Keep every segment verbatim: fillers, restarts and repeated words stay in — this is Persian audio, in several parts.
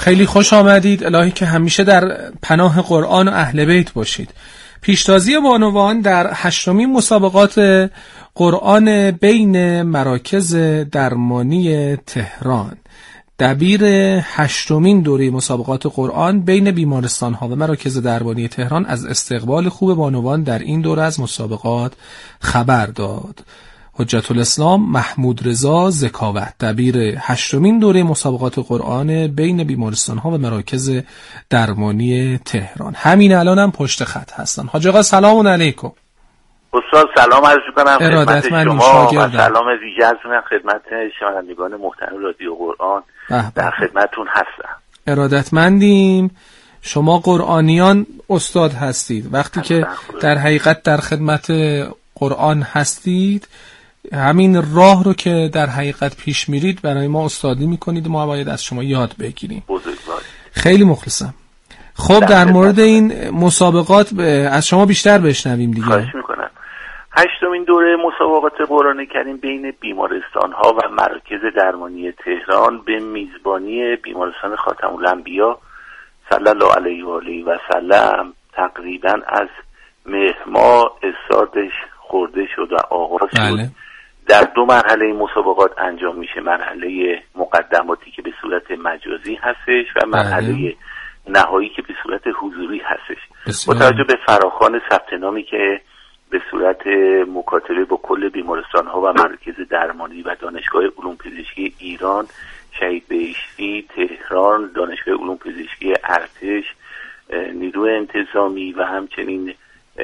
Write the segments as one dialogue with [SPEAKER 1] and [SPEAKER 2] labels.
[SPEAKER 1] خیلی خوش آمدید. الهی که همیشه در پناه قرآن و اهل بیت باشید. پیشتازی بانوان در هشتمین مسابقات قرآن بین مراکز درمانی تهران، دبیر هشتمین دوره مسابقات قرآن بین بیمارستان‌ها و مراکز درمانی تهران از استقبال خوب بانوان در این دوره از مسابقات خبر داد. حجت الاسلام محمود رضا ذکاوت، دبیر هشتمین دوره مسابقات قرآن بین بیمارستان‌ها و مراکز درمانی تهران، همین الان هم پشت خط هستن. حاج آقا سلام علیکم.
[SPEAKER 2] استاد سلام عرض می‌کنم خدمت شما و سلام ویژه از من خدمت شنوندگان محترم رادیو قرآن در خدمتتون هستم.
[SPEAKER 1] ارادتمندیم. شما قرآنیان استاد هستید. وقتی که در حقیقت در خدمت قرآن هستید، همین راه رو که در حقیقت پیش میرید برای ما استادی میکنید، ما باید از شما یاد بگیریم.
[SPEAKER 2] بزرگوار.
[SPEAKER 1] خیلی مخلصم. خب در مورد این مسابقات از شما بیشتر بشنویم دیگه.
[SPEAKER 2] خواهش میکنم. هشتمین دوره مسابقات قرآن کریم بین بیمارستان‌ها و مراکز درمانی تهران به میزبانی بیمارستان خاتم الانبیا صلی الله علیه و آله و سلم تقریبا از مهر ماه استارتش خورده شد و آغاز شد.
[SPEAKER 1] بله.
[SPEAKER 2] در دو مرحله مسابقات انجام میشه، مرحله مقدماتی که به صورت مجازی هستش و مرحله بله. نهایی که به صورت حضوری هستش. با توجه به فراخوان ثبت نامی که به صورت مکاتبه با کل بیمارستان ها و مراکز درمانی و دانشگاه علوم پزشکی ایران، شهید بهشتی تهران، دانشگاه علوم پزشکی ارتش، نیروی انتظامی و همچنین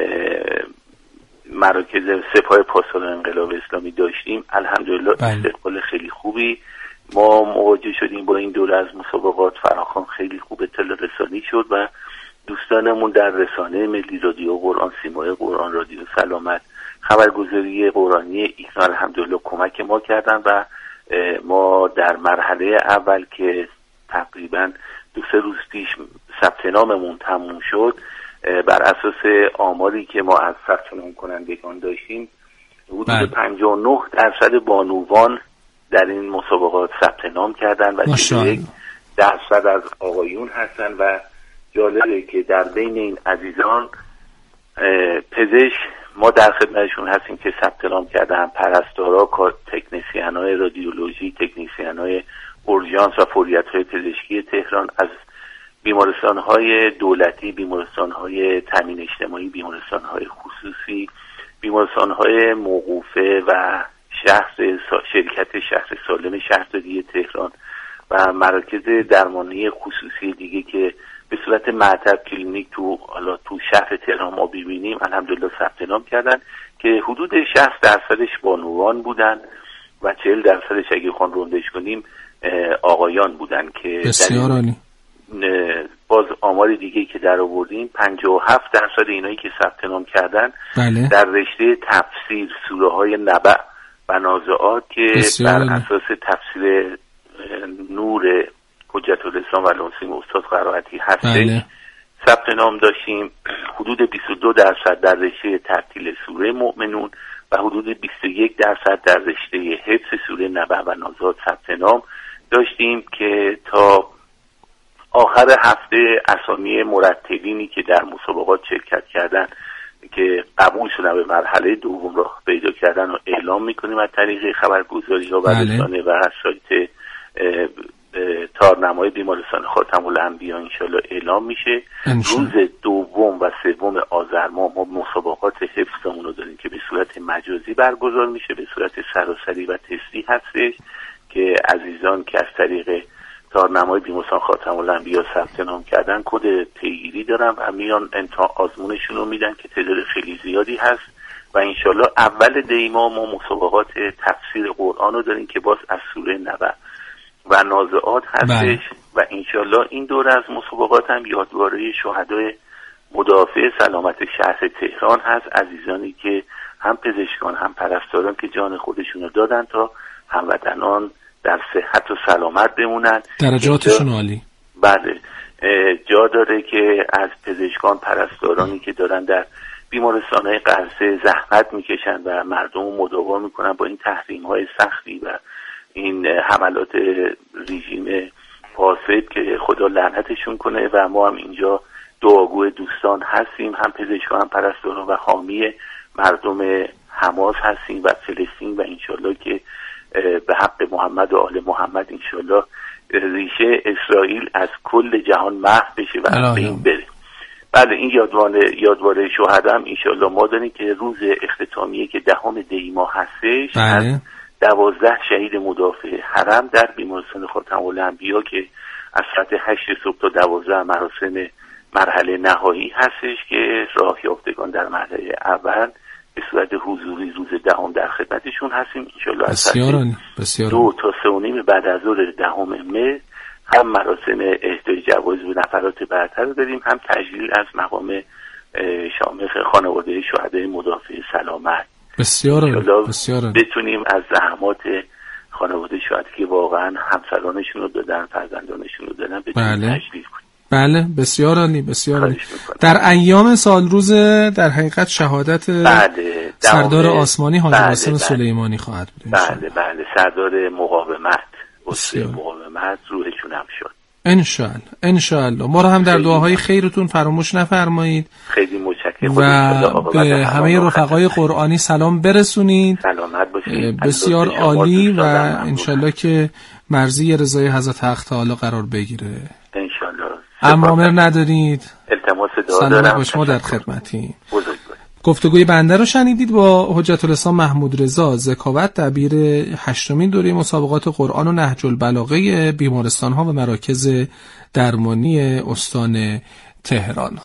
[SPEAKER 2] مراکز سپاه پاسداران انقلاب اسلامی داشتیم، الحمدلله استقبال خیلی خوبی ما مواجه شدیم با این دوره از مسابقات. فراخوان خیلی خوب اطلاع رسانی شد و دوستانمون در رسانه ملی، رادیو قرآن، سیمای قرآن، رادیو سلامت، خبرگزاری قرآنی ایران الحمدلله کمک ما کردن و ما در مرحله اول که تقریبا دو سه روز پیش ثبت ناممون تموم شد، بر اساس آماری که ما از ثبت نام کنندگان داشتیم حدود پنجاه و نه درصد بانوان در این مسابقات ثبت نام کردن و چهل و یک درصد از آقایون هستن و جالبه که در بین این عزیزان پزشک ما در خدمتشون هستیم که ثبت نام کردن، پرستارا، تکنسین‌های رادیولوژی، تکنسین‌های اورژانس و فوریت‌های پزشکی تهران، از بیمارستان‌های دولتی، بیمارستان‌های تامین اجتماعی، بیمارستان‌های خصوصی، بیمارستان‌های موقوفه و شهر شرکت شهر سالم شهرداری تهران و مراکز درمانی خصوصی دیگه که به صورت معتب کلینیک تو حالا تو شهر تهران ما ببینیم الحمدلله ثبت نام کردن که حدود شصت درصدش بانوان بودن و چهل درصدش اگه خون روندش کنیم آقایان بودن که
[SPEAKER 1] بسیار عالی.
[SPEAKER 2] باز آمار دیگه که در آوردیم پنجاه و هفت درصد اینایی که ثبت نام کردن
[SPEAKER 1] بله.
[SPEAKER 2] در رشته تفسیر سوره های نبأ و نازعات که بر اساس تفسیر نور حجت الاسلام و الاسلام استاد قرائتی هستش بله. ثبت نام داشتیم. حدود بیست و دو درصد در رشته ترتیل سوره مؤمنون و حدود بیست و یک درصد در رشته حفظ سوره نبأ و نازعات ثبت نام داشتیم که تا آخر هفته اسامی مرتبینی که در مسابقات شرکت کردن که قبول شدن به مرحله دوم راه پیدا کردن و اعلام میکنیم از طریق خبرگزاری ها و رسانه و سایت تارنمای بیمارستان خاتم الانبیا انشالله اعلام میشه. روز دوم و سوم آذر ماه ما مسابقات حفظمون رو داریم که به صورت مجازی برگزار میشه، به صورت سراسری و تستی هستش که عزیزان که از طریق تارنمای بیمارستان خاتم الانبیا ثبت نام کردن کد پیگیری دارن و میان امتحان آزمونشون رو میدن که تعداد خیلی زیادی هست و انشالله اول دی ما ما مسابقات تفسیر قرآن رو داریم که باز از سوره نبأ و نازعات هستش و انشالله این دوره از مسابقات هم یادگاری شهدای مدافع سلامت شهر تهران هست، عزیزانی که هم پزشکان هم پرستاران که جان خودشون رو دادن تا هموطنان در صحت و سلامت بمونن.
[SPEAKER 1] درجاتشون عالی.
[SPEAKER 2] بله جا داره که از پزشکان پرستارانی که دارن در بیمارستان‌های قرصه زحمت میکشن و مردم رو مداوا میکنن با این تحریم‌های سختی و این حملات رژیم فاسد که خدا لعنتشون کنه و ما هم اینجا دعاگوی دوستان هستیم، هم پزشکان هم پرستاران و حامی مردم حماس هستیم و فلسطین و انشالله که به حق محمد و آل محمد انشالله ریشه اسرائیل از کل جهان محو بشه و از بین بره. بله این یادواره یادواره شهدا هم انشالله ما داریم که روز اختتامیه که دهم دی ماه هستش،
[SPEAKER 1] بله.
[SPEAKER 2] از دوازده شهید مدافع حرم در بیمارستان خاتم الانبیا که از ساعت هشت صبح تا دوازده مراسم مرحله نهایی هستش که راه یافتگان در مرحله اول به صورت حضوری روز دهم در خدمتشون هستیم انشالله. از ساعت دو تا سه و نیم بعد از ظهر دهم مه هم مراسم اهدای جوایز به نفرات برتر رو داریم، هم تجلیل از مقام شامخ خانواده شهدای مدافع سلامت.
[SPEAKER 1] بسیار بسیار
[SPEAKER 2] بتونیم از زحمات خانواده شهدا که واقعا همسرانشون رو دادن، فرزندانشون رو دادن، بتونیم بله. تجلیل کنیم.
[SPEAKER 1] بله بسیار عالی بسیار عالی. در ایام سال روز در حقیقت شهادت
[SPEAKER 2] بله.
[SPEAKER 1] سردار آسمانی حاج قاسم
[SPEAKER 2] بله.
[SPEAKER 1] سلیمانی خواهد بود.
[SPEAKER 2] بله بله سردار مقاومت اسره مقاومت روحشون هم شد
[SPEAKER 1] انشالله انشالله. ما رو هم در دعاهای خیرتون فراموش نفرمایید.
[SPEAKER 2] خیلی متشکرم
[SPEAKER 1] و به همه رفقای قرآنی سلام برسونید.
[SPEAKER 2] سلامت باشید.
[SPEAKER 1] بسیار عالی و انشالله که مرضی رضای حضرت حق تعالی قرار بگیره
[SPEAKER 2] انشالله.
[SPEAKER 1] امامر ندارید.
[SPEAKER 2] التماس دعا
[SPEAKER 1] دارم. سلام باش، ما در خدمتیم. گفتگوی بنده رو شنیدید با حجت الاسلام محمود رضا ذکاوت، دبیر هشتمین دوره مسابقات قرآن و نهج البلاغه بیمارستان‌ها و مراکز درمانی استان تهران.